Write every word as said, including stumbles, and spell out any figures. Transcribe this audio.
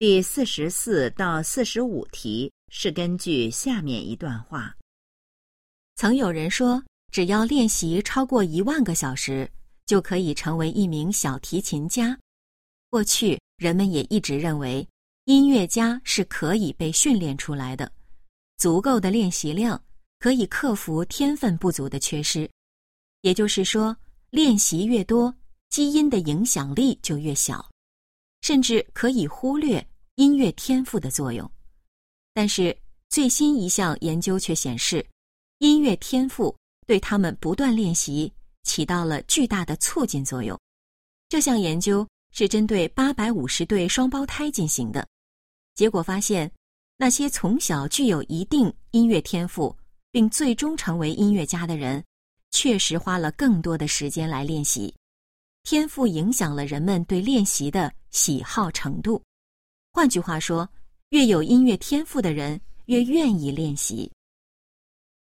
第四十四到四十五题是根据下面一段话。 曾有人说，只要练习超过一万个小时，就可以成为一名小提琴家。过去人们也一直认为，音乐家是可以被训练出来的，足够的练习量可以克服天分不足的缺失。也就是说，练习越多，基因的影响力就越小，甚至可以忽略音乐天赋的作用。但是最新一项研究却显示，音乐天赋对他们不断练习起到了巨大的促进作用。这项研究是针对八百五十对双胞胎进行的，结果发现，那些从小具有一定音乐天赋并最终成为音乐家的人，确实花了更多的时间来练习。天赋影响了人们对练习的喜好程度。换句话说，越有音乐天赋的人越愿意练习。